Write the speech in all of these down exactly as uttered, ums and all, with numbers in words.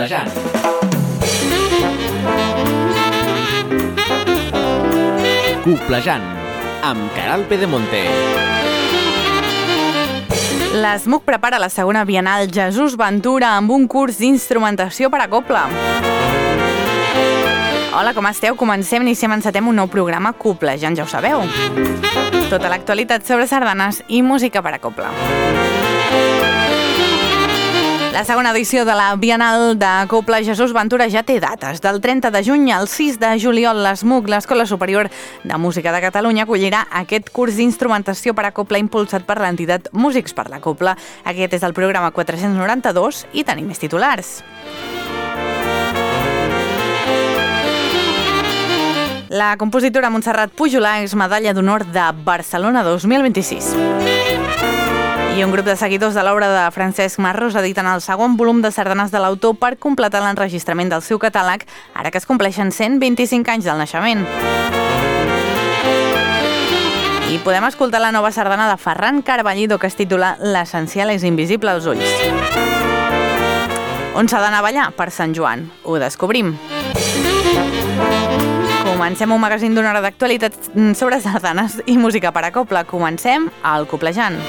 Coplejant. Coplejant, amb Caral Pedemonte. L'ESMUC prepara la segona Bienal Jesús Ventura amb un curs d'instrumentació per a cobla. Hola, com esteu? Comencem, iniciem, encetem un nou programa Coplejant, ja ho sabeu. Tota l'actualitat sobre sardanes i música per a cobla. La segona edició de la Bienal de Cobla Jesús Ventura ja té dates. Del trenta de juny al sis de juliol, l'ESMUC, l'Escola Superior de Música de Catalunya, acollirà aquest curs d'instrumentació per a cobla impulsat per l'entitat Músics per la Cobla. Aquest és el programa quatre-cents noranta-dos i tenim més titulars. La compositora Montserrat Pujolà és medalla d'honor de Barcelona dos mil vint-i-sis. I un grup de seguidors de l'obra de Francesc Marros editen el segon volum de sardanes de l'autor per completar l'enregistrament del seu catàleg, ara que es compleixen cent vint-i-cinc anys del naixement. I podem escoltar la nova sardana de Ferran Carballido, que es titula L'essencial és invisible als ulls. On s'ha d'anar a ballar? Per Sant Joan. Ho descobrim. Comencem un magazín d'una hora d'actualitat sobre sardanes i música per a cobla. Comencem al Coplejant.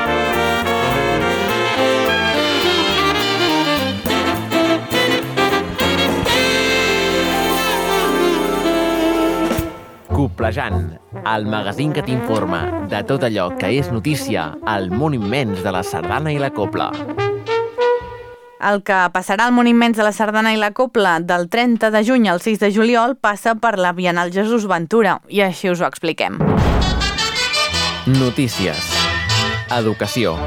Coplejant, el magazín que t'informa de tot allò que és notícia al món immens de la sardana i la cobla. El que passarà al món immens de la sardana i la cobla del trenta de juny al sis de juliol passa per la Bienal Jesús Ventura, i així us ho expliquem. Notícies. Educació.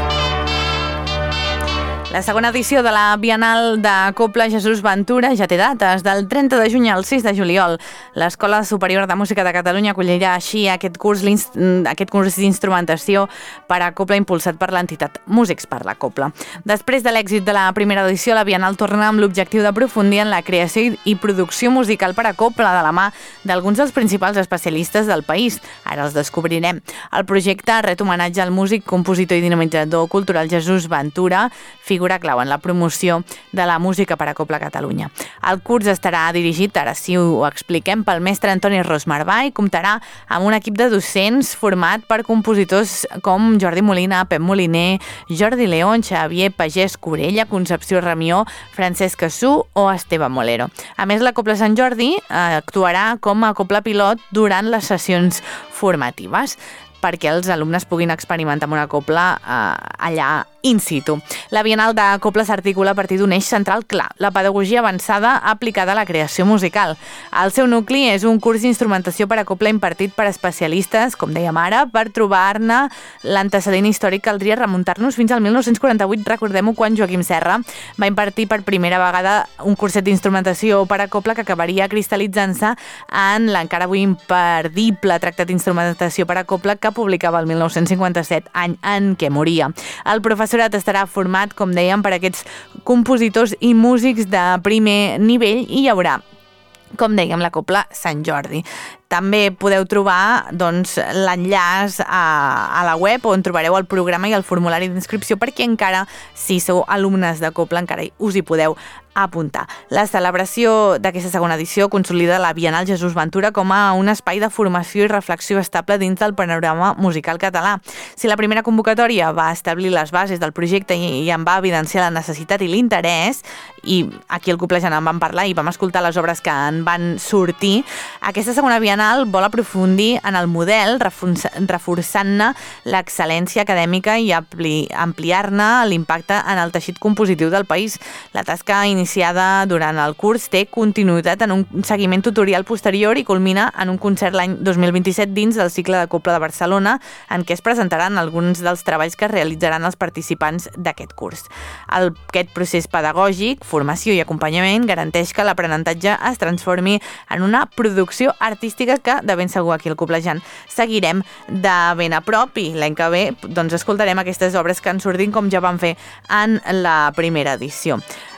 La segona edició de la Bienal de Cobla Jesús Ventura ja té dates. Del trenta de juny al sis de juliol, l'Escola Superior de Música de Catalunya acollirà així aquest curs, aquest curs d'instrumentació per a cobla impulsat per l'entitat Músics per la Cobla. Després de l'èxit de la primera edició, la Bienal torna amb l'objectiu d'aprofundir en la creació i producció musical per a cobla de la mà d'alguns dels principals especialistes del país. Ara els descobrirem. El projecte ret homenatge al músic, compositor i dinamitzador cultural Jesús Ventura, figura clau en la promoció de la música per a cobla a Catalunya. El curs estarà dirigit, ara sí ho expliquem, pel mestre Antoni Rosmarbà i comptarà amb un equip de docents format per compositors com Jordi Molina, Pep Moliner, Jordi León, Xavier Pagès Corella, Concepció Ramió, Francesc Cassú o Esteve Molero. A més, la Cobla Sant Jordi actuarà com a cobla pilot durant les sessions formatives, perquè els alumnes puguin experimentar amb una cobla eh, allà in situ. La Bienal de Cobla s'articula a partir d'un eix central clar, la pedagogia avançada aplicada a la creació musical. El seu nucli és un curs d'instrumentació per a cobla impartit per especialistes, com dèiem ara. Per trobar-ne l'antecedent històric caldria remuntar-nos fins al mil nou-cents quaranta-vuit, recordem-ho, quan Joaquim Serra va impartir per primera vegada un curset d'instrumentació per a cobla que acabaria cristal·litzant-se en l'encara avui imperdible tractat d'instrumentació per a cobla que publicava el mil nou-cents cinquanta-set, any en què moria. El professorat estarà format, com dèiem, per aquests compositors i músics de primer nivell i hi haurà, com dèiem, la Cobla Sant Jordi. També podeu trobar doncs, l'enllaç a, a la web on trobareu el programa i el formulari d'inscripció perquè encara, si sou alumnes de cobla, encara us hi podeu apuntar. La celebració d'aquesta segona edició consolida la Bienal Jesús Ventura com a un espai de formació i reflexió estable dins del panorama musical català. Si la primera convocatòria va establir les bases del projecte i, i en va evidenciar la necessitat i l'interès, i aquí al Coplejant en vam parlar i vam escoltar les obres que en van sortir, aquesta segona Bienal vol aprofundir en el model, reforçant-ne l'excel·lència acadèmica i ampliar-ne l'impacte en el teixit compositiu del país. La tasca iniciada durant el curs té continuïtat en un seguiment tutorial posterior i culmina en un concert l'any dos mil vint-i-set dins del cicle de Cobla de Barcelona, en què es presentaran alguns dels treballs que realitzaran els participants d'aquest curs. Aquest procés pedagògic, formació i acompanyament garanteix que l'aprenentatge es transformi en una producció artística que, de ben segur, aquí al Coplejant seguirem de ben a prop, i l'any que ve doncs, escoltarem aquestes obres que en surtin com ja vam fer en la primera edició.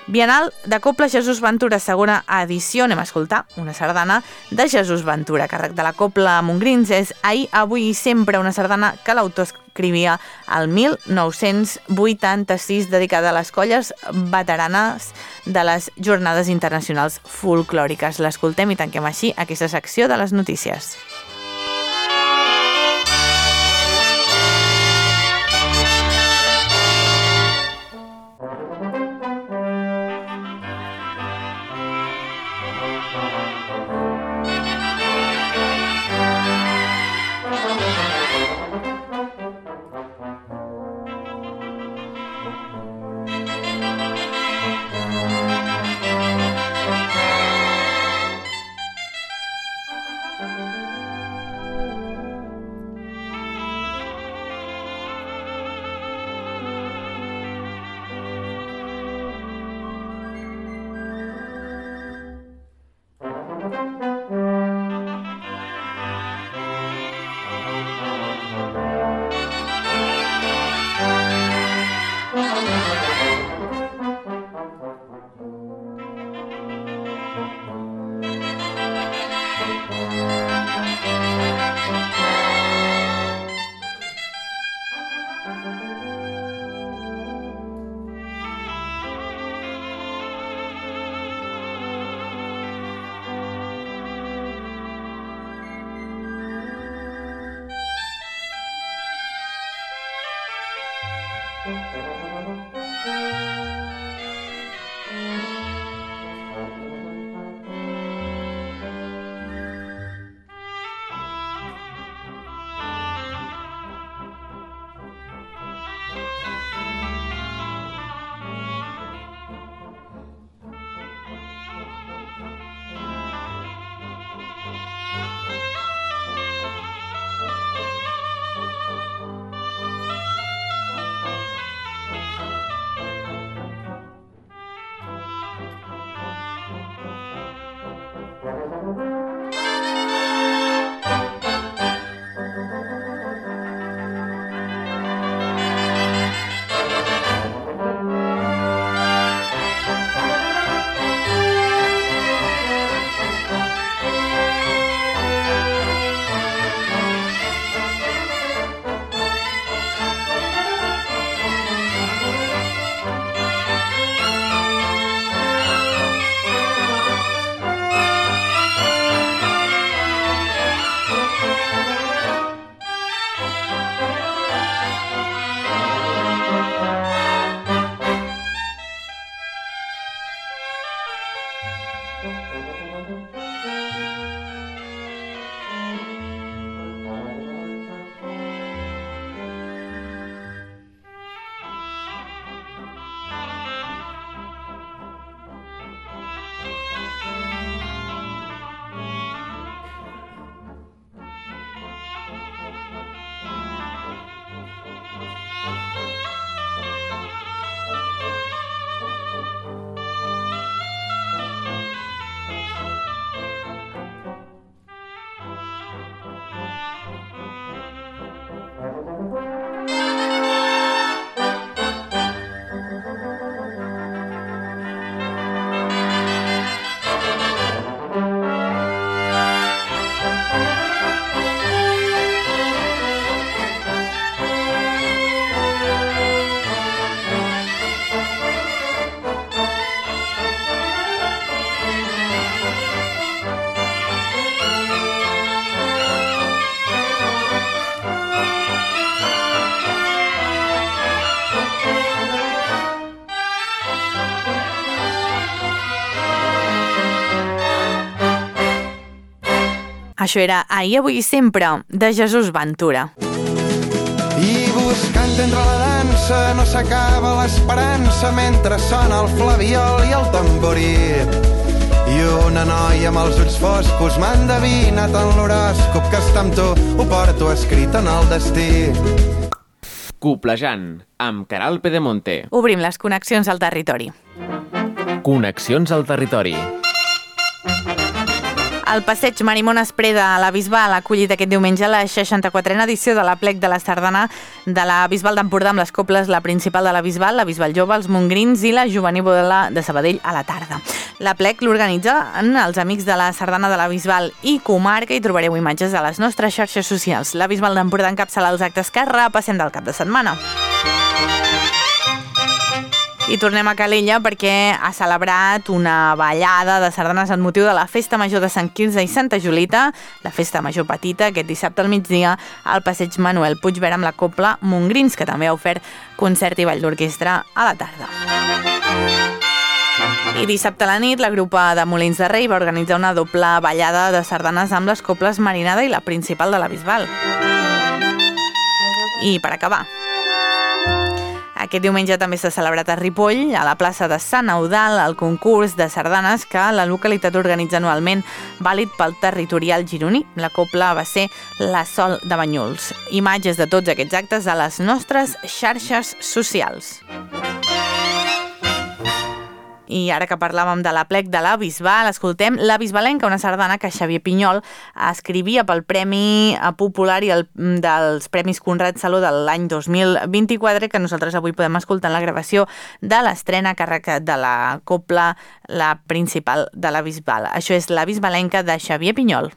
Bienal de Copla Jesús Ventura, segona edició. Anem a escoltar una sardana de Jesús Ventura, càrrec de la Copla Montgrins. És Ahir, avui i sempre, una sardana que l'autor escrivia el mil nou-cents vuitanta-sis, dedicada a les colles veteranes de les Jornades Internacionals Folclòriques. L'escoltem i tanquem així aquesta secció de les notícies. Això era Ahir, avui i sempre, de Jesús Ventura. I buscant entre la dansa no s'acaba l'esperança mentre sona el flabiol i el tamborí. I una noia amb els ulls foscos m'ha endevinat en l'horòscop que està amb tu, ho porto escrit en el destí. Coplejant, amb Caral Pedemonte. Obrim les connexions al territori. Connexions al territori. El passeig Marimon Espreda a la Bisbal ha acollit aquest diumenge la seixanta-quatrena edició de l'Aplec de la Sardana de la Bisbal d'Empordà amb les coples, la principal de la Bisbal, la Bisbal Jove, els Montgrins i la Jovenívola de Sabadell a la tarda. L'Aplec l'organitzen els amics de la Sardana de la Bisbal i comarca i trobareu imatges a les nostres xarxes socials. La Bisbal d'Empordà encapçala els actes que repassem del cap de setmana. I tornem a Calella perquè ha celebrat una ballada de sardanes en motiu de la Festa Major de Sant Quirze i Santa Julita, la Festa Major Petita, aquest dissabte al migdia al passeig Manuel Puigverd amb la copla Montgrins, que també ha ofert concert i ball d'orquestra a la tarda. I dissabte a la nit, la grupa de Molins de Rei va organitzar una doble ballada de sardanes amb les coples Marinada i la principal de la Bisbal. I per acabar, aquest diumenge també s'ha celebrat a Ripoll, a la plaça de Sant Eudald, el concurs de sardanes que la localitat organitza anualment, vàlid pel territorial gironí. La copla va ser la Sol de Banyuls. Imatges de tots aquests actes a les nostres xarxes socials. I ara que parlàvem de l'Aplec de la Bisbal, escoltem La Bisbalenca, una sardana que Xavier Pinyol escrivia pel Premi Popular i el, dels Premis Conrad Saló de l'any dos mil vint-i-quatre, que nosaltres avui podem escoltar en la gravació de l'estrena a càrrec de la copla, la principal de la Bisbal. Això és La Bisbalenca de Xavier Pinyol.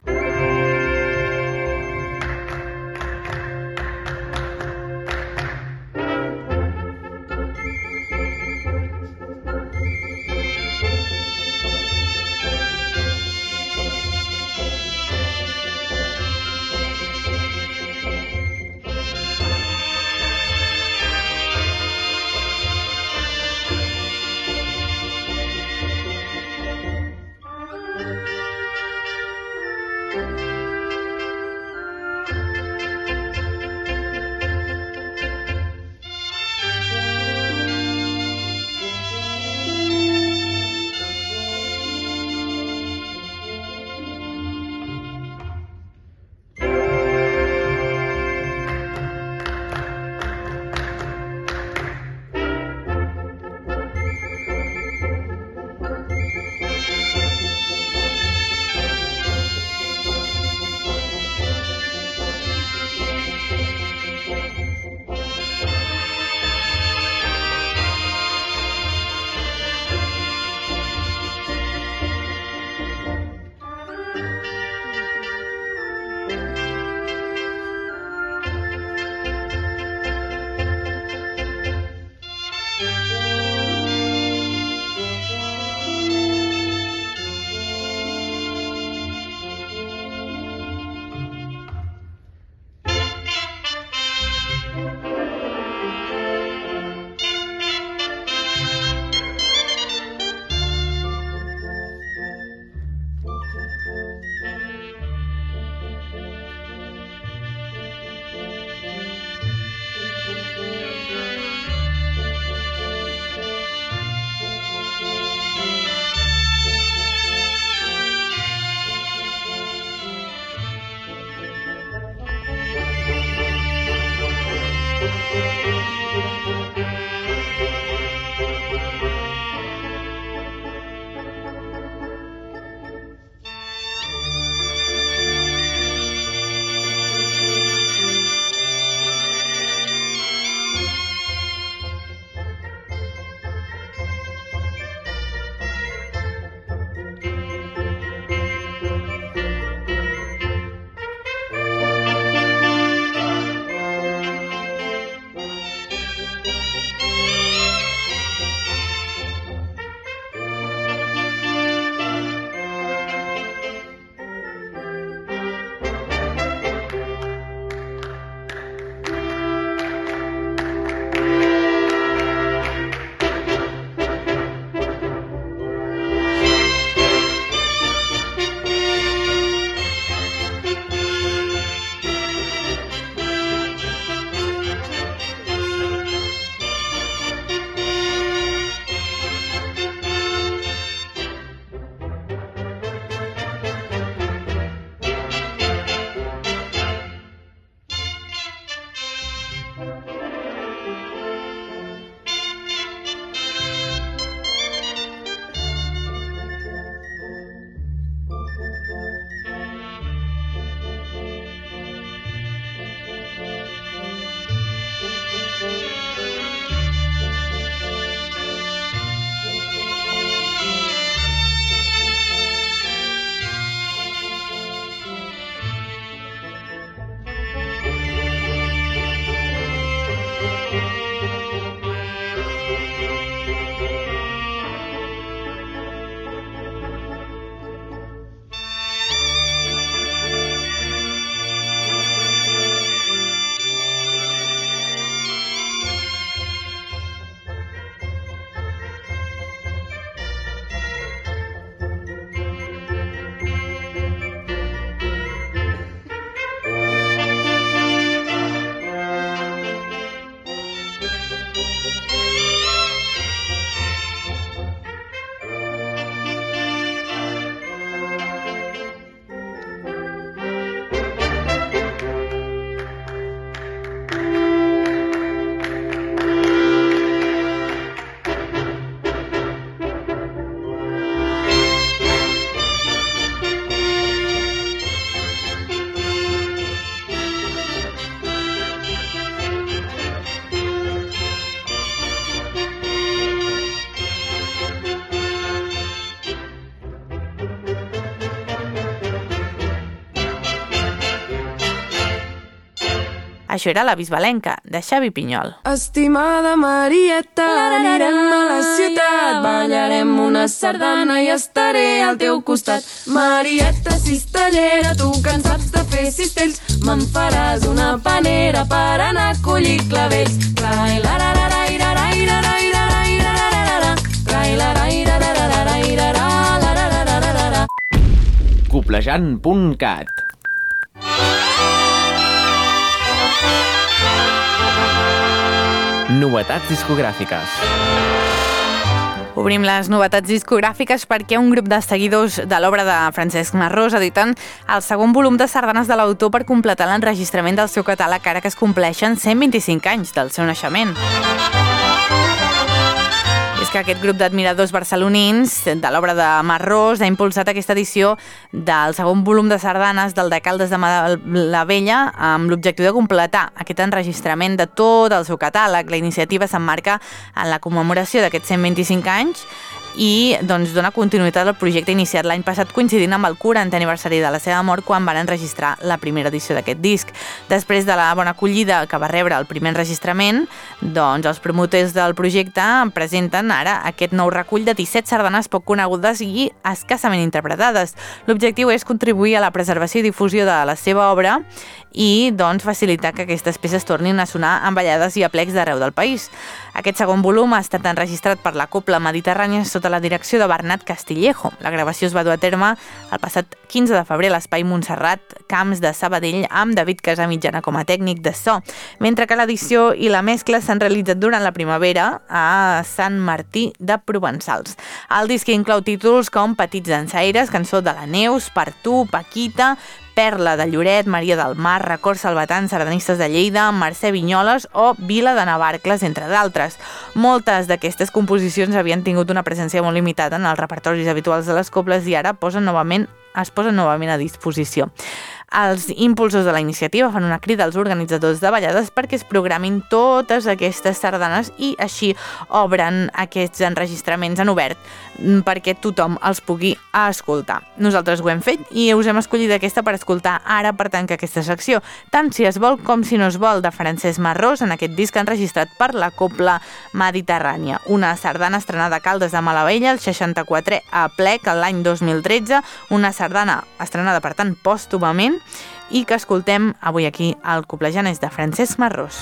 Això era La Bisbalenca, de Xavi Pinyol. Estimada Marieta, anirem a la ciutat, ballarem una sardana i estaré al teu costat. Marieta cistellera, tu que en saps de fer cistells, me'n faràs una panera per anar a collir clavells. Coplejant punt cat. Novetats discogràfiques. Obrim les novetats discogràfiques perquè un grup de seguidors de l'obra de Francesc Marrós editen el segon volum de sardanes de l'autor per completar l'enregistrament del seu catàleg ara que es compleixen cent vint-i-cinc anys del seu naixement. És que aquest grup d'admiradors barcelonins de l'obra de Marrós ha impulsat aquesta edició del segon volum de sardanes del de Caldes de Malavella amb l'objectiu de completar aquest enregistrament de tot el seu catàleg. La iniciativa s'emmarca en la commemoració d'aquests cent vint-i-cinc anys i doncs, dona continuïtat al projecte iniciat l'any passat coincidint amb el quarantè aniversari de la seva mort quan van enregistrar la primera edició d'aquest disc. Després de la bona acollida que va rebre el primer enregistrament, doncs els promotors del projecte presenten ara aquest nou recull de disset sardanes poc conegudes i escassament interpretades. L'objectiu és contribuir a la preservació i difusió de la seva obra i doncs, facilitar que aquestes peces tornin a sonar amb ballades i aplecs d'arreu del país. Aquest segon volum ha estat enregistrat per la Copla Mediterrània sota la direcció de Bernat Castillejo. La gravació es va dur a terme el passat quinze de febrer a l'Espai Montserrat, Camps de Sabadell, amb David Casamitjana com a tècnic de so, mentre que l'edició i la mescla s'han realitzat durant la primavera a Sant Martí de Provençals. El disc inclou títols com Petits dansaires, Cançó de la Neus, Per tu, Paquita, Perla de Lloret, Maria del Mar, Records Salvatans, Sardanistes de Lleida, Mercè Vinyoles o Vila de Navarcles, entre d'altres. Moltes d'aquestes composicions havien tingut una presència molt limitada en els repertoris habituals de les cobles i ara posen novament, es posen novament a disposició. Els impulsors de la iniciativa fan una crida als organitzadors de ballades perquè es programin totes aquestes sardanes i així obren aquests enregistraments en obert perquè tothom els pugui escoltar. Nosaltres ho hem fet i us hem escollit aquesta per escoltar ara per tancar aquesta secció, tant si es vol com si no es vol, de Francesc Marrós en aquest disc enregistrat per la Copla Mediterrània. Una sardana estrenada a Caldes de Malavella el seixanta-quatre a plec l'any dos mil tretze, una sardana estrenada per tant pòstumament i que escoltem avui aquí al Coplejant és de Francesc Marrós.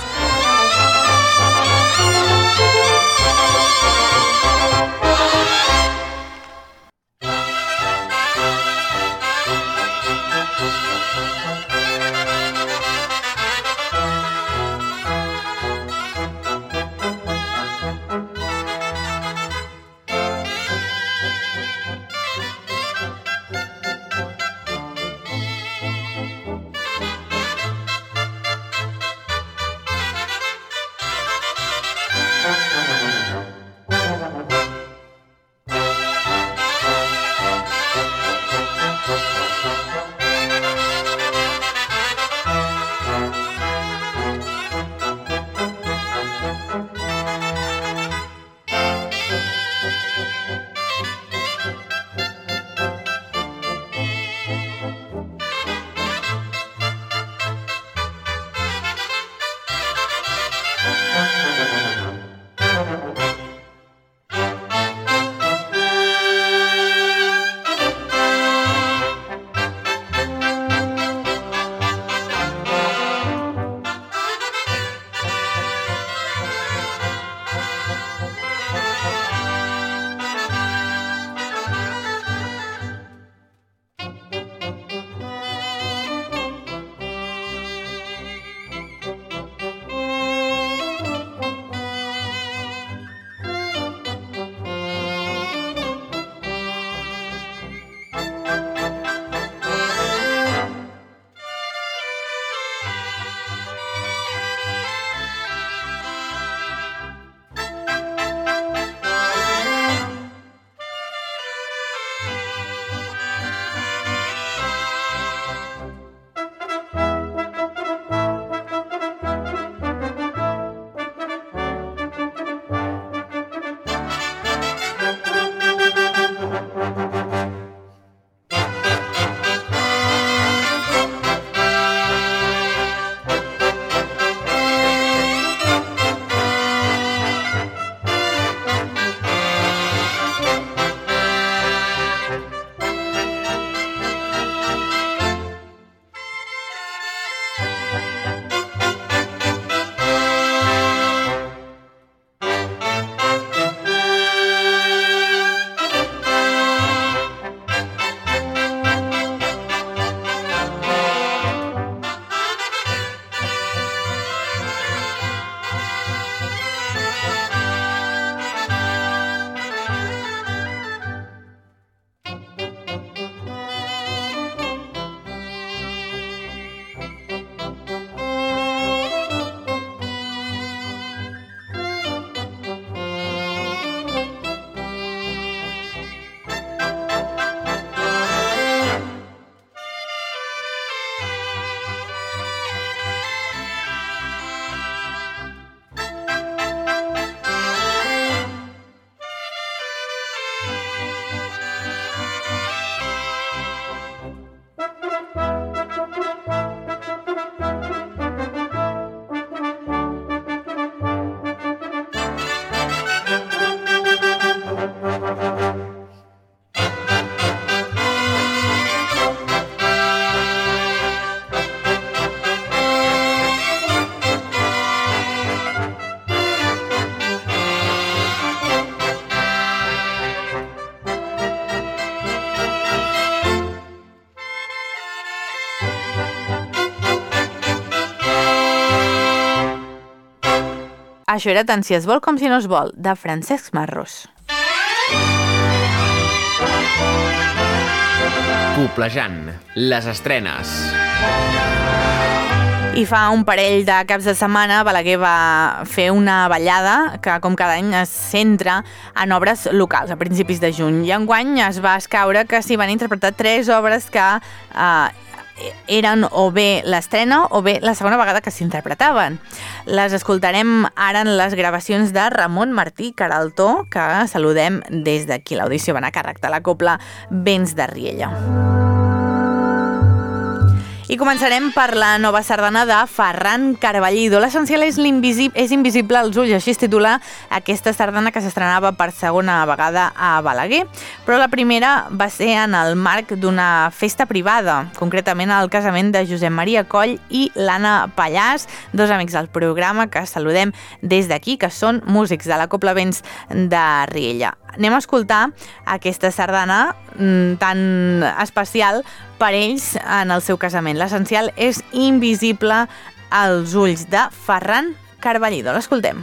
Això era tant si es vol com si no es vol, de Francesc Marros. Coplejant, les estrenes. I fa un parell de caps de setmana Balaguer va fer una ballada que, com cada any, es centra en obres locals a principis de juny. I enguany es va escaure que s'hi van interpretar tres obres que eh, eren o bé l'estrena o bé la segona vegada que s'interpretaven. Les escoltarem ara en les gravacions de Ramon Martí Caraltó, que saludem des d'aquí. L'audició va anar a càrrec de la cobla Vents de Riella. I començarem per la nova sardana de Ferran Carballido. L'essencial és, és invisible als ulls, així es titula aquesta sardana que s'estrenava per segona vegada a Balaguer. Però la primera va ser en el marc d'una festa privada, concretament al casament de Josep Maria Coll i l'Anna Pallàs, dos amics del programa que saludem des d'aquí, que són músics de la Cobla Vents de Riella. Anem a escoltar aquesta sardana tan especial per ells en el seu casament. L'essencial és invisible als ulls, de Ferran Carballido. L'escoltem.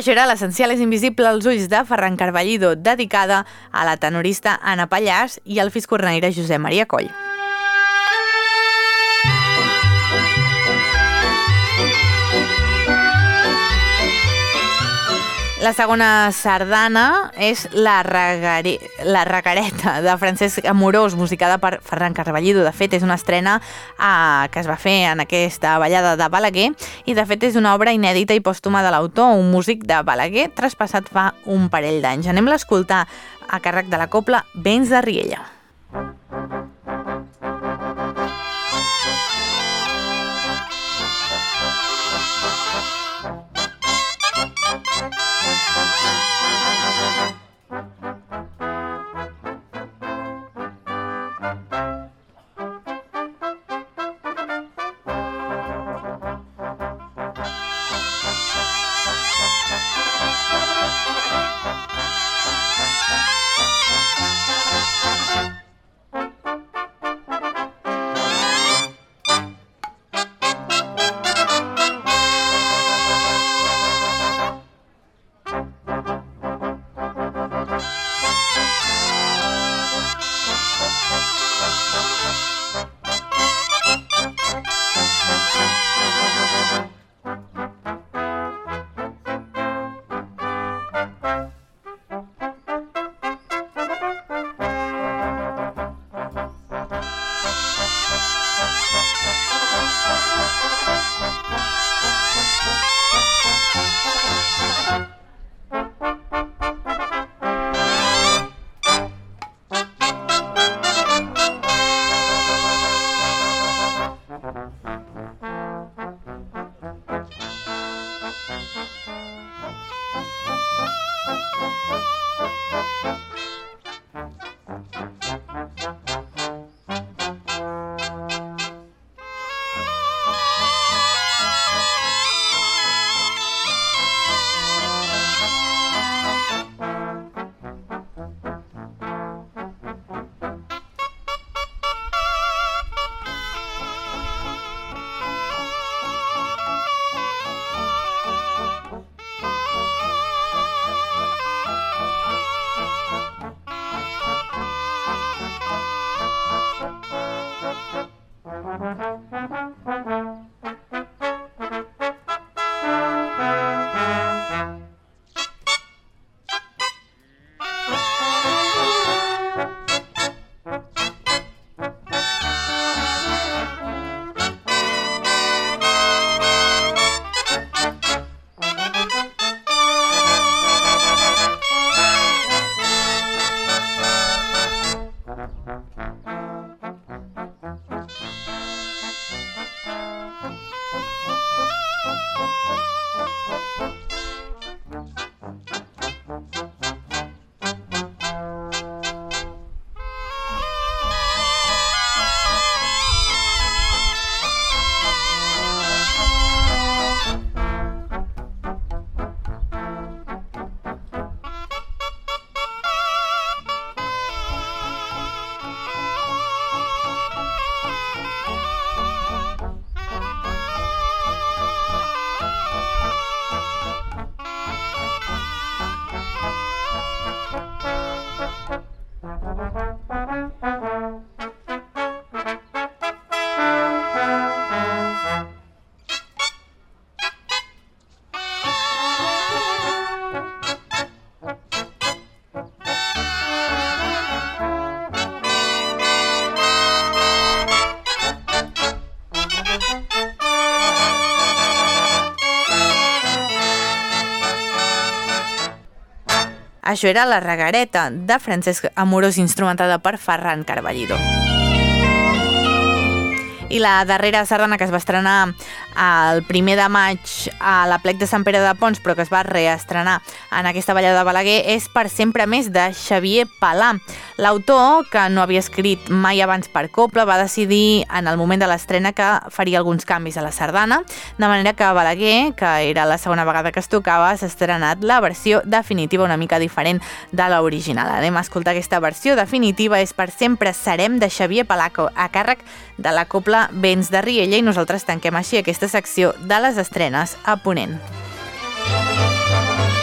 Això era L'essencial és invisible als ulls de Ferran Carballido, dedicada a la tenorista Anna Pallàs i al fiscornaire Josep Maria Coll. La segona sardana és la, regare... la Regareta, de Francesc Amorós, musicada per Ferran Carballido. De fet, és una estrena eh, que es va fer en aquesta ballada de Balaguer i, de fet, és una obra inèdita i pòstuma de l'autor, un músic de Balaguer, traspassat fa un parell d'anys. Anem-la a escoltar a càrrec de la cobla Vents de Riella. Això era La Regareta, de Francesc Amorós, instrumentada per Ferran Carballido. I la darrera sardana, que es va estrenar el primer de maig a la Plec de Sant Pere de Pons, però que es va reestrenar en aquesta ballada de Balaguer, és Per sempre més, de Xavier Palà. L'autor, que no havia escrit mai abans per cobla, va decidir en el moment de l'estrena que faria alguns canvis a la sardana, de manera que Balaguer, que era la segona vegada que es tocava, s'ha estrenat la versió definitiva una mica diferent de l'original. Anem a escoltar aquesta versió definitiva, és Per sempre serem, de Xavier Palà, a càrrec de la cobla Vents de Riella, i nosaltres tanquem així aquesta secció de les estrenes a Ponent.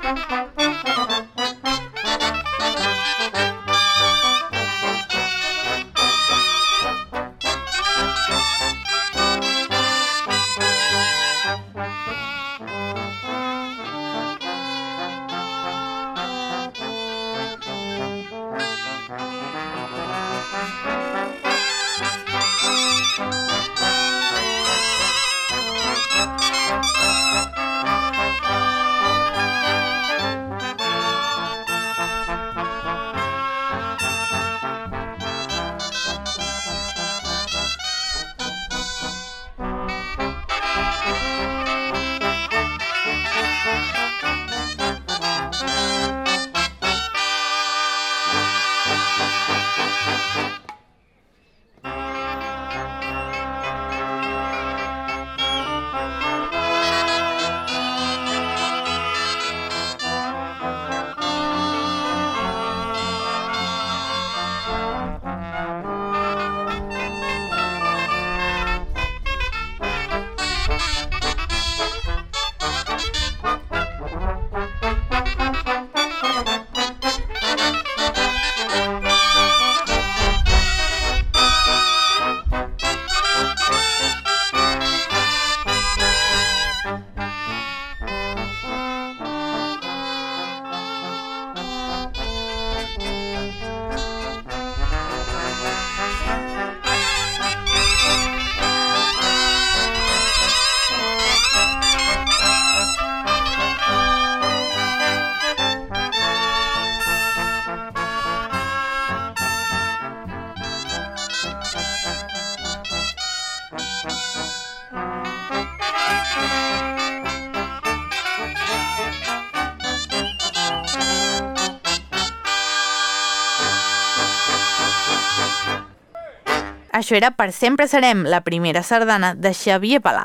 Això era Per sempre serem, la primera sardana de Xavier Palà.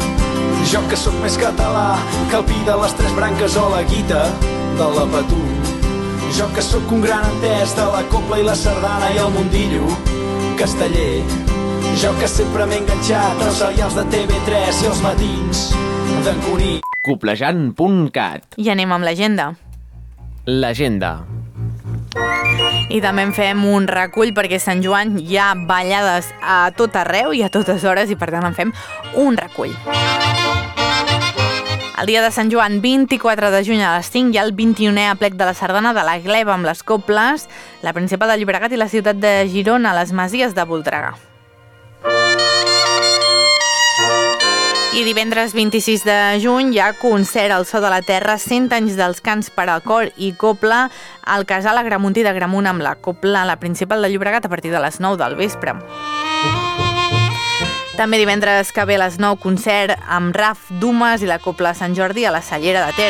Jo que sóc més català que el pi de les tres branques o la guita de la Patú. Jo que sóc un gran entès de la copla i la sardana i el mundillo casteller. Jo que sempre m'he enganxat als serials de T V tres i els matins d'en Cuní. Coplejant punt cat. I anem amb l'agenda. L'agenda. I també en fem un recull perquè Sant Joan hi ha ballades a tot arreu i a totes hores i per tant en fem un recull. El dia de Sant Joan, vint-i-quatre de juny a les cinc, hi ha el vint-i-unè aplec de la sardana de la Gleva amb les coples, la Principal de Llobregat i la ciutat de Girona, a les Masies de Voltregà. I divendres vint-i-sis de juny hi ha concert al So de la Terra, cent anys dels cants per al cor i copla al Casal Agramuntí de Gramunt amb la copla, la Principal de Llobregat a partir de les nou del vespre. També divendres que ve a les nou, concert amb Raf Dumas i la copla Sant Jordi a la Cellera de Ter.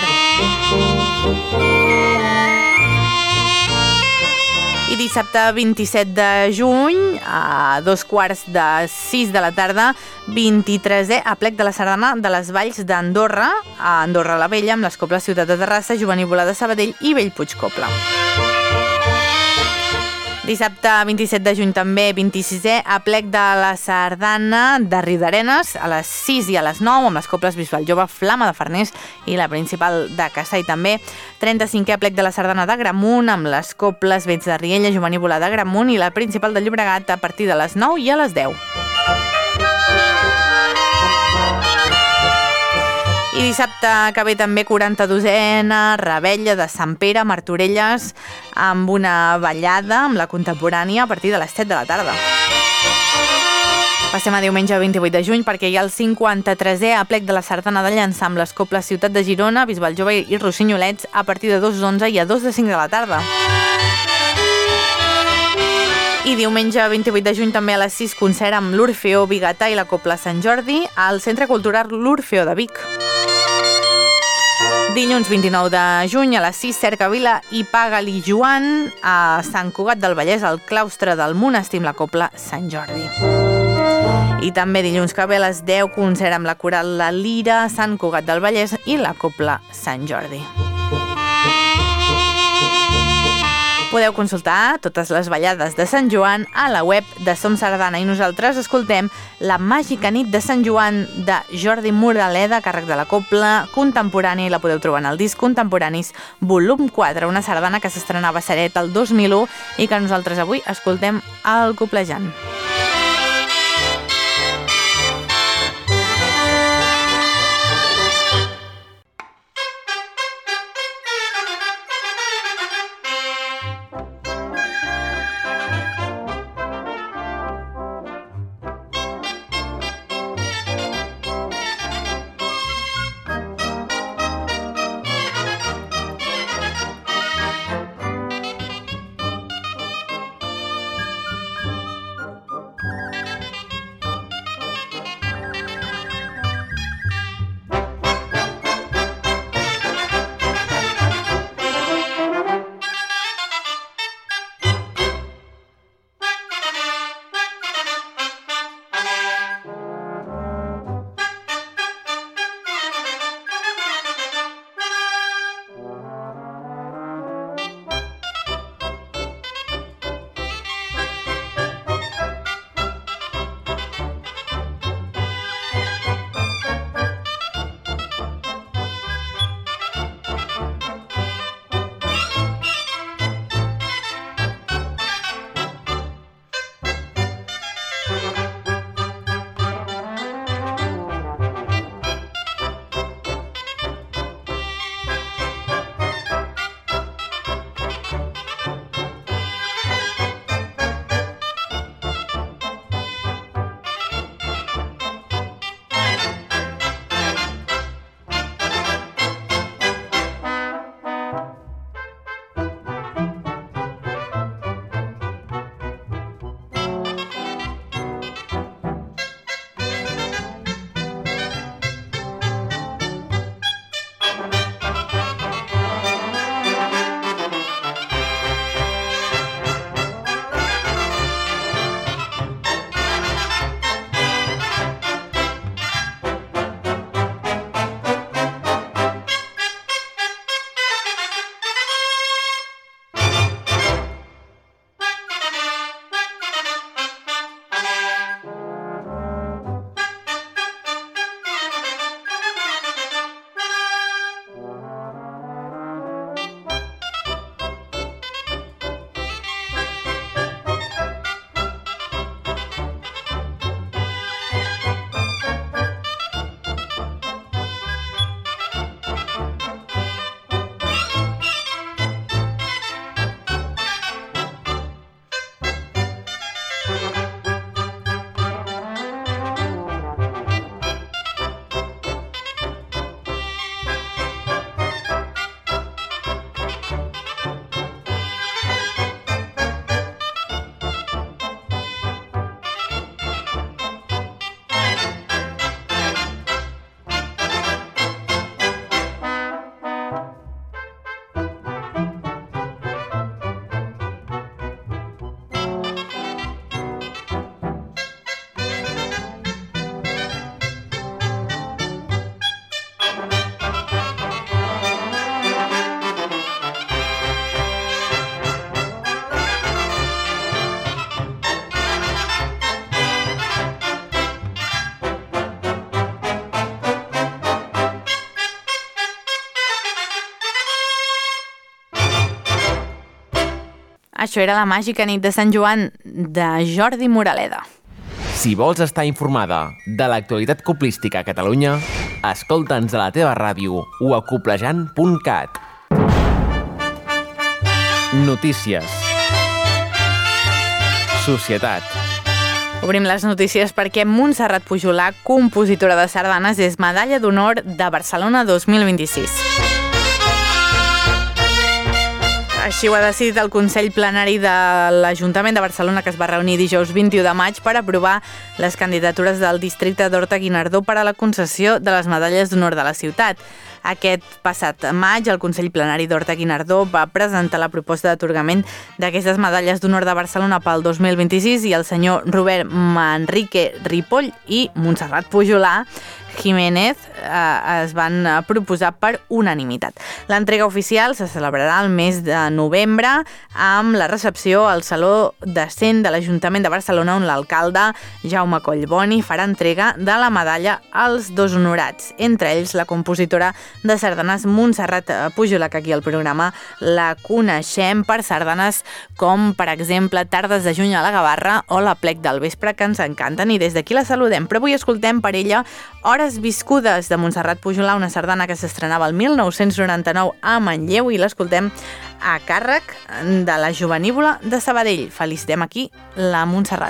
I dissabte vint-i-set de juny, a dos quarts de sis de la tarda, vint-i-tresè aplec de la sardana de les Valls d'Andorra, a Andorra la Vella, amb les coples Ciutat de Terrassa, Jovenívola de Sabadell i Bellpuig Copla. Dissabte vint-i-set de juny també, vint-i-sisè aplec de la sardana de Riudarenes a les sis i a les nou amb les coples Bisbal Jove, Flama de Farners i la Principal de Cassà, i també trenta-cinquè aplec de la sardana de Gramunt amb les coples Vents de Riella, Jovenívola de Gramunt i la Principal de Llobregat a partir de les nou i a les deu. I dissabte que ve també quaranta-dosena Revetlla de Sant Pere, Martorelles, amb una ballada amb la contemporània a partir de les set de la tarda. Passem a diumenge vint-i-vuit de juny perquè hi ha el cinquanta-tresè aplec de la sardana de Llançà amb les coples Ciutat de Girona, Bisbal Jove i Rossinyolets a partir de dos d'onze i a dos de cinc de la tarda. I diumenge vint-i-vuit de juny també a les sis, concert amb l'Orfeó Bigatà i la copla Sant Jordi al Centre Cultural l'Orfeó de Vic. Dilluns vint-i-nou de juny a les sis, Cercavila i Paga-li Joan a Sant Cugat del Vallès, al claustre del monestir amb la copla Sant Jordi. I també dilluns que ve a les deu, concert amb la coral La Lira, Sant Cugat del Vallès i la copla Sant Jordi. Podeu consultar totes les ballades de Sant Joan a la web de Som Sardana i nosaltres escoltem La màgica nit de Sant Joan de Jordi Moraleda, càrrec de la Cobla Contemporani, i la podeu trobar en el disc Contemporanis volum quatre, una sardana que s'estrenava a Ceret el dos mil u i que nosaltres avui escoltem al Coplejant. Això era La màgica nit de Sant Joan de Jordi Moraleda. Si vols estar informada de l'actualitat coplística a Catalunya, escolta'ns a la teva ràdio o a coplejant punt cat. Notícies. Societat. Obrim les notícies perquè Montserrat Pujolà, compositora de sardanes, és medalla d'honor de Barcelona dos mil vint-i-sis. Així ho ha decidit el Consell Plenari de l'Ajuntament de Barcelona, que es va reunir dijous vint-i-u de maig per aprovar les candidatures del districte d'Horta-Guinardó per a la concessió de les medalles d'honor de la ciutat. Aquest passat maig, el Consell Plenari d'Horta Guinardó va presentar la proposta d'atorgament d'aquestes medalles d'honor de Barcelona pel dos mil vint-i-sis i el senyor Robert Manrique Ripoll i Montserrat Pujolà Jiménez eh, es van proposar per unanimitat. L'entrega oficial se celebrarà el mes de novembre amb la recepció al Saló de Cent de l'Ajuntament de Barcelona, on l'alcalde Jaume Collboni farà entrega de la medalla als dos honorats, entre ells la compositora de sardanes Montserrat Pujolà, que aquí al programa la coneixem per sardanes com, per exemple, Tardes de juny a la Gavarra o La plec del vespre, que ens encanten i des d'aquí la saludem. Però avui escoltem per ella Hores viscudes de Montserrat Pujolà, una sardana que s'estrenava el mil nou-cents noranta-nou a Manlleu i l'escoltem a càrrec de la Jovenívola de Sabadell. Felicitem aquí la Montserrat.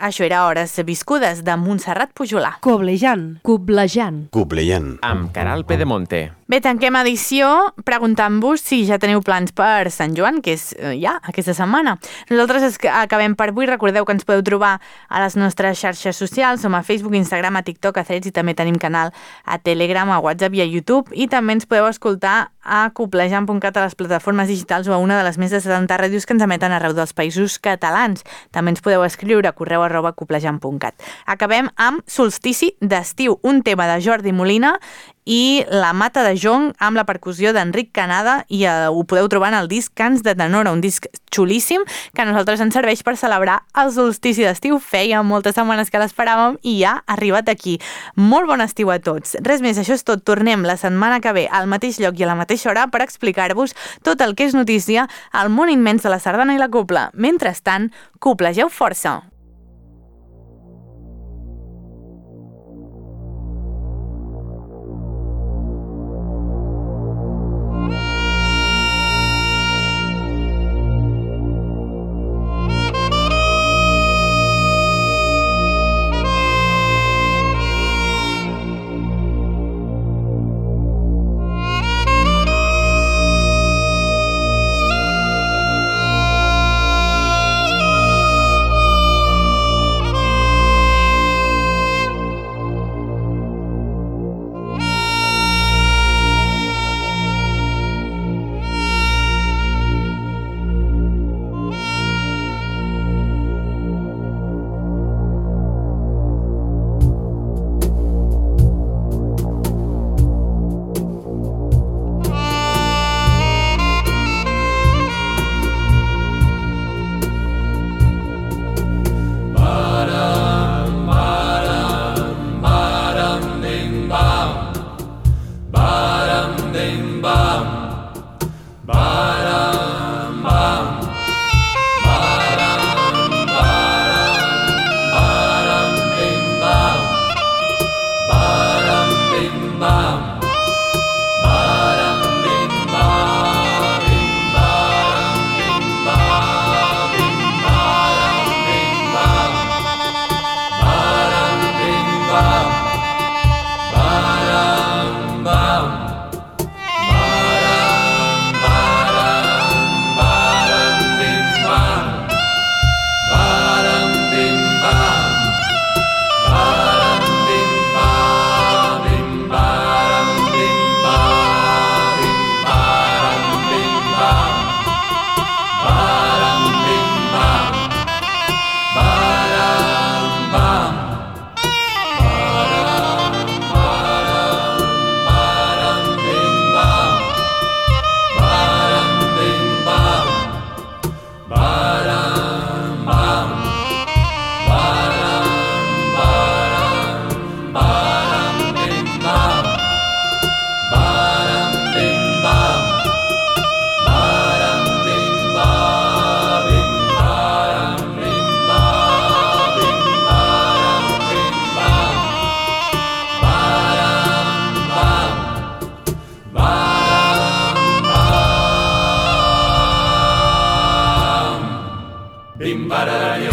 Això era Hores viscudes, de Montserrat Pujolà. Coblejant. Coblejant. Coblejant. Amb Caral Pedemonte. Bé, tanquem edició preguntant-vos si ja teniu plans per Sant Joan, que és eh, ja aquesta setmana. Nosaltres es- acabem per avui. Recordeu que ens podeu trobar a les nostres xarxes socials. Som a Facebook, Instagram, a TikTok, a Threads, i també tenim canal a Telegram, a WhatsApp i a YouTube. I també ens podeu escoltar a coblejant punt cat, a les plataformes digitals o a una de les més de setanta ràdios que ens emeten arreu dels països catalans. També ens podeu escriure a correu arroba coblejant punt cat. Acabem amb Solstici d'estiu, un tema de Jordi Molina i La Mata de Jonc amb la percussió d'Enric Canada, i eh, ho podeu trobar en el disc Cants de Tenora, un disc xulíssim que a nosaltres ens serveix per celebrar el solstici d'estiu. Feia moltes setmanes que l'esperàvem i ja ha arribat aquí. Molt bon estiu a tots. Res més, això és tot. Tornem la setmana que ve al mateix lloc i a la mateixa hora per explicar-vos tot el que és notícia al món immens de la sardana i la copla. Mentrestant, coplegeu força! Bim, barara,